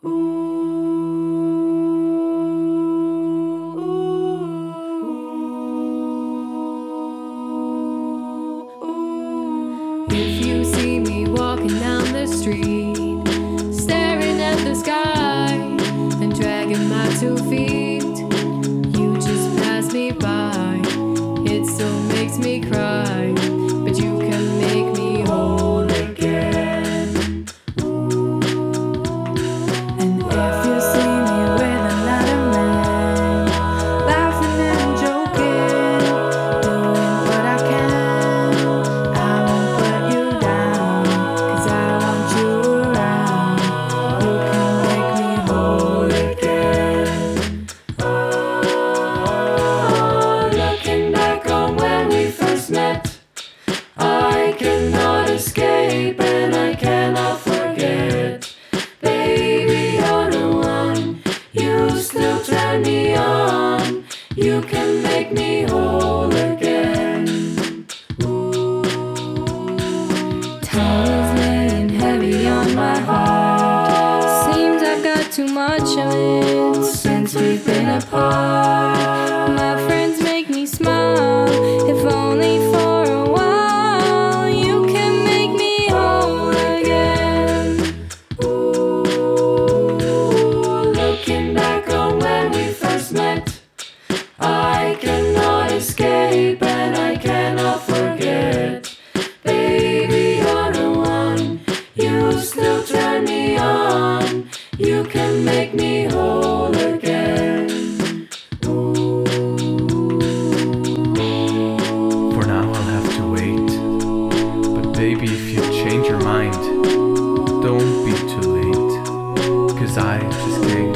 If you see me walking down the street, staring at the sky and dragging my 2 feet, you just pass me by. It still makes me cry, but you can make me whole again. And if you see me with another man, laughing and joking, doing what I can, I won't put you down, 'cause I want you around. You can make me whole again. Oh, looking back on when we first met, I cannot escape and I cannot forget. Baby, you're the one, you still turn me on. You can make me whole again. Time is laying heavy on my heart. Seems I've got too much of it since we've been apart. My friends make me smile, if only for a while. You can make me whole again. Looking back on when we first met, I cannot escape and I cannot forget. Baby, you're the one, you still turn me on. You can make me whole again. For now I'll have to wait. But baby, if you change your mind, don't be too late. 'Cause I just can't